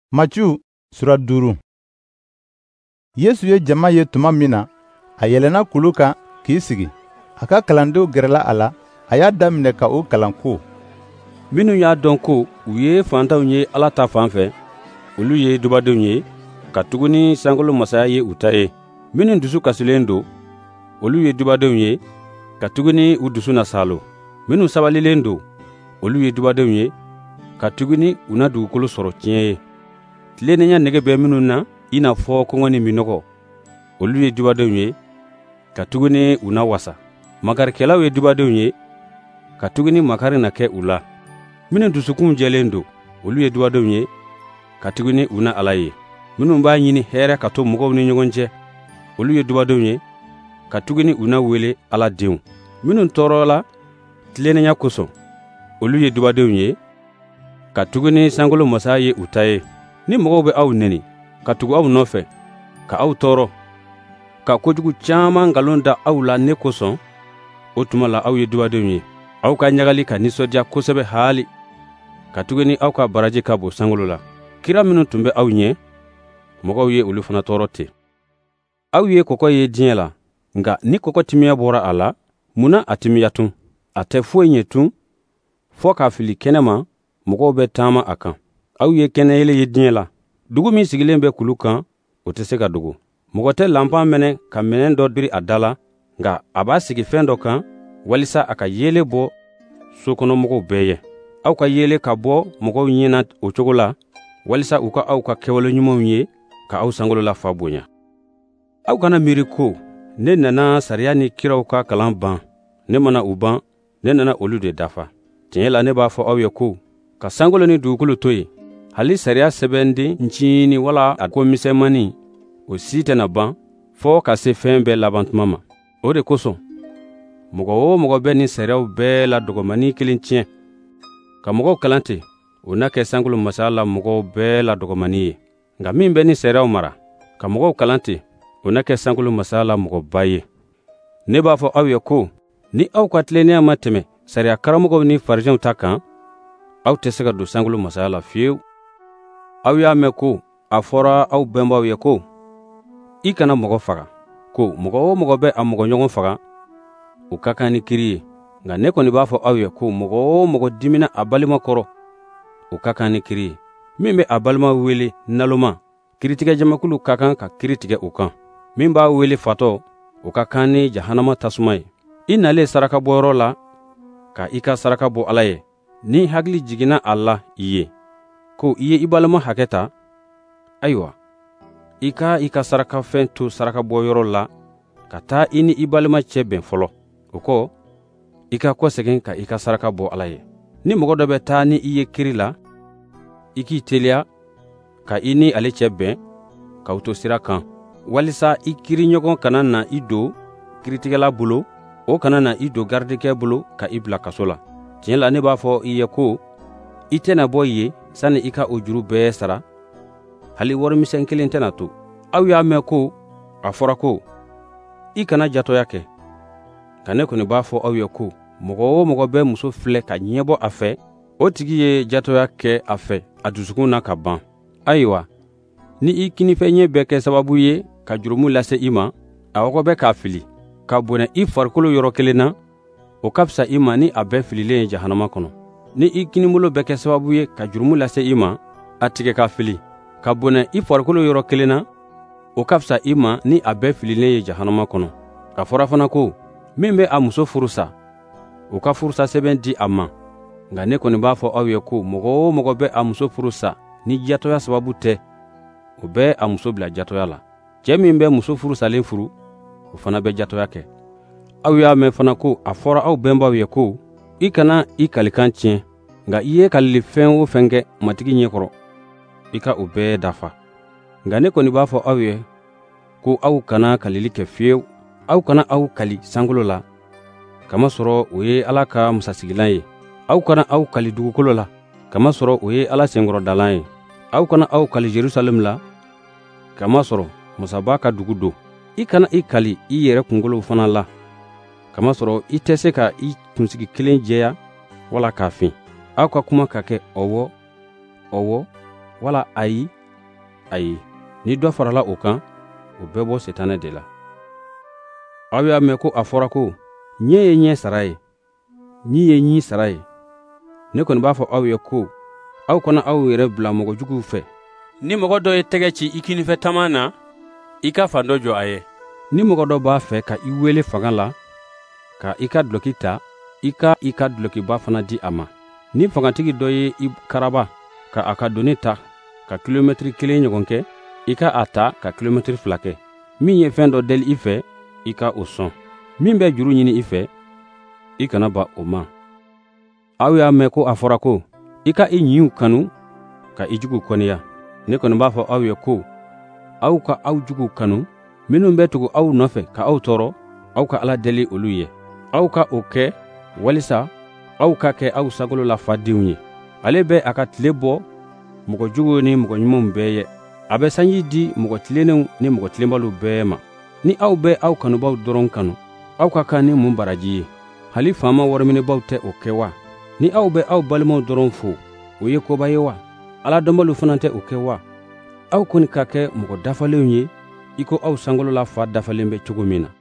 Matiu sura 5. Yesu ye jama ye tuma min na, a yɛlɛnna kulu kan k'i sigi. A ka kalandenw gɛrɛla a la, a y'a daminɛ ka o kalan ko: minnu y'a dɔn ko u ye fantanw ye Ala ta fan fɛ, olu ye dubadenw ye, ka tuguni sankolo masaya ye u ta ye. Minnu dusu kasilen don, olu ye dubadenw ye, ka tuguni u dusu na salo. Minnu sabalilen don, olu ye dubadenw ye, ka tuguni u na dugukolo sɔrɔ tiɲɛ ye. Tilennenya nege bɛ minnu na i n'a fɔ kɔngɔ ni minɔgɔ, olu ye dubadenw ye, ka tuguni u na wasa. Makarikɛlaw ye dubadenw ye, ka tuguni makari na kɛ u la. Minnu dusukun jɛlen don, olu ye dubadenw ye, ka tuguni u na Ala ye. Minnu b'a ɲini hɛrɛ ka to mɔgɔw ni ɲɔgɔn cɛ, olu ye dubadenw ye, ka tuguni u na wele Ala denw. Minnu tɔɔrɔla tilennenya kosɔn, olu ye dubadenw ye, ka tuguni sankolo masaya ye u ta ye. Ni mɔgɔw bɛ aw neni, ka tugu aw nɔfɛ, ka aw tɔɔrɔ, ka kojugu caaman nkalon da aw la ne kosɔn, o tuma la aw ye dubadenw ye. Aw ka ɲagali ka nisɔndiya kosɛbɛ haali, ka tuguni aw ka baraji ka bon sankolo la. Kira minnu tun bɛ aw ɲɛ, mɔgɔw ye olu fana tɔɔrɔ ten. Aw ye kɔkɔ ye diɲɛ la, nka ni kɔkɔ timiya bɔra a la, mun na a timiya tun? A tɛ foyi ɲɛ tun, fɔ k'a fili kɛnɛma, mɔgɔw bɛ taama a kan. Aw ye kɛnɛyele ye diɲɛ la. Dugu min sigilen bɛ kulu kan, o tɛ se ka dogo. Mɔgɔ tɛ lanpan mɛnɛ ka minɛn dɔ biri a da la, nka a b'a sigi fɛn dɔ kan, walisa a ka yeelen bɔ sokɔnɔmɔgɔw bɛɛ ye. Aw ka yeelen ka bɔ mɔgɔw ɲɛna o cogo la, walisa u ka aw ka kɛwale ɲumanw ye, ka aw sankolo la fa bonya. Aw kana miiri ko ne nana sariya ni kiraw ka kalan ban. Ne mana u ban, ne nana olu de dafa. Tiɲɛ la ne b'a fɔ aw ye ko, ka sankolo ni dugukolo to yen, hali sariya sɛbɛnden nciini wala a ko misɛnmani, o si tɛna ban fɔɔ ka se fɛn bɛɛ laban tuma ma. O de kosɔn, mɔgɔ o mɔgɔ bɛ nin sariyaw bɛɛ la dɔgɔmani kelen tiɲɛ. Ka mɔgɔw kalan ten, o na kɛ sankolo masaya la mɔgɔw bɛɛ la dɔgɔmani ye. Nka min bɛ nin sariyaw mara, ka mɔgɔw kalan ten, o na kɛ sankolo masaya la mɔgɔba ye. Ne b'a fɔ aw ye ko, ni aw ka tilennenya ma tɛmɛ sariya karamɔgɔw ni farisɛnw ta kan, aw tɛ se ka don sankolo masaya la fiyewu. Aw y'a mɛn ko a fɔra aw bɛnbaw ye ko, i kana mɔgɔ faga, ko mɔgɔ o mɔgɔ bɛ a mɔgɔɲɔgɔn faga, o ka kan ni kiri ye. Nka ne kɔni b'a fɔ aw ye ko mɔgɔ o mɔgɔ dimina a balima kɔrɔ, o ka kan ni kiri ye. Min bɛ a balima wele naloma, kiritigɛjamakulu ka kan ka kiri tigɛ o kan. Min b'a wele fatɔ, o ka kan ni jahanama tasuma ye. I nalen sarakabɔyɔrɔ la, ka i ka saraka bɔ Ala ye, ni hakili jiginna a la i ye, ko i ye i balima hakɛ ta, ayiwa, i ka sarakafɛn to sarakabɔyɔrɔ la, ka taa i ni i balima cɛ bɛn fɔlɔ. O kɔ, i ka kɔsegin ka i ka saraka bɔ Ala ye. Ni mɔgɔ dɔ bɛ taa ni i ye kiri la, i k'i teliya ka i ni ale cɛ bɛn, k'aw to sira kan, walisa i kiriɲɔgɔn kana na i don kiritigɛla bolo, o kana na i don garidikɛ bolo ka i bila kaso la. Tiɲɛ la ne b'a fɔ i ye ko, i tɛna bɔ yen sani i ka o juru bɛɛ sara, hali warimisɛn kelen tɛna to. Aw y'a mɛn ko a fɔra ko, i kana jatɔya kɛ. Nka ne kɔni b'a fɔ aw ye ko, mɔgɔ o mɔgɔ bɛ muso filɛ ka ɲɛbɔ a fɛ, o tigi ye jatɔya kɛ a fɛ a dusukun na ka ban. Ayiwa, ni i kinifɛn bɛ kɛ sababu ye ka jurumu lase i ma, a wɔgɔ bɛ k'a fili, ka bonɛ i farikolo yɔrɔ kelen na, o ka fisa i ma ni a bɛɛ fililen ye jahanama kɔnɔ. Ni i kinibolo bɛ kɛ sababu ye ka jurumu lase i ma, a tigɛ ka fili, ka bonɛ i farikolo yɔrɔ kelen na, o ka fisa i ma ni a bɛɛ fililen ye jahanama kɔnɔ. A fɔra fana ko, min bɛ a muso furusa, o ka furusa sɛbɛn di a ma. Nka ne kɔni b'a fɔ aw ye ko mɔgɔ o mɔgɔ bɛ a muso furusa ni jatɔya sababu tɛ, o bɛ a muso bila jatɔya la. Cɛ min bɛ muso furusalen furu, o fana bɛ jatɔya kɛ. Aw y'a mɛn fana ko a fɔra aw bɛnbaw ye ko, i kana i kalikan tiɲɛ, nka i ye kalili fɛn o fɛn kɛ matigi ɲɛkɔrɔ, i ka o bɛɛ dafa. Nka ne kɔni b'a fɔ aw ye ko aw kana kalili kɛ fiyewu. Aw kana aw kali sankolo la, kamasɔrɔ o ye Ala ka musasigilan ye. Aw kana aw kali dugukolo la, kamasɔrɔ o ye Ala senkɔrɔdalan ye. Aw kana aw kali Jerusalem la, kamasɔrɔ masaba ka dugu don. I kana i kali i yɛrɛ kunkolo fana la, kamasɔrɔ i tɛ se ka i kunsigi kelen jɛya wala k'a fin. Aw ka kuma ka kɛ ɔwɔ, ɔwɔ, wala ayi, ayi, ni dɔ farala o kan, o bɛ bɔ Setanɛ de la. Aw y'a mɛn ko a fɔra ko ɲɛ ye ɲɛ sara ye, ɲi ye ɲi sara ye. Ne kɔni b'a fɔ aw ye ko aw kana aw yɛrɛ bila mɔgɔ juguw fɛ. Ni mɔgɔ dɔ ye tɛgɛ ci i kinifɛ taman na, i ka fan dɔ jɔ a ye. Ni mɔgɔ dɔ b'a fɛ ka i wele fanga la, ka i ka duloki ta, i ka dulokiba fana di a ma. Ni fangatigi dɔ ye i karaba ka a ka doni ta ka kilomɛtiri 1 ɲɔgɔn kɛ, i ka a ta ka kilomɛtiri 2 kɛ. Min ye fɛn dɔ deli i fɛ, i ka o sɔn. Min bɛ juru ɲini i fɛ, i kana ba o ma. Aw y'a mɛn ko a fɔra ko i ka i ɲiw kanu ka i jugu kɔniya. Ne kɔni b'a fɔ aw ye ko aw ka aw jugu kanu, minnu bɛ tugu aw nɔfɛ ka aw tɔɔrɔ, aw ka Ala deli olu ye. Aw ka o kɛ walisa aw ka kɛ aw sankolo la fadenw ye. Ale bɛ a ka tile bɔ mɔgɔ juguw ni mɔgɔ ɲumanw bɛɛ ye. A bɛ sanji di mɔgɔ tilennenw ni mɔgɔ tilenbaliw bɛɛ ma. Ni aw bɛ aw kanubaw dɔrɔn kanu, aw ka kan ni mun baraji ye? Hali faama wɔrɔminɛbaw tɛ o kɛ wa? Ni aw bɛ aw balimaw dɔrɔn fo, o ye koba ye wa? Ala dɔnbaliw fana tɛ o kɛ wa? Aw kɔni ka kɛ mɔgɔ dafalenw ye, i ko aw sankolo la fa dafalen bɛ cogo min na.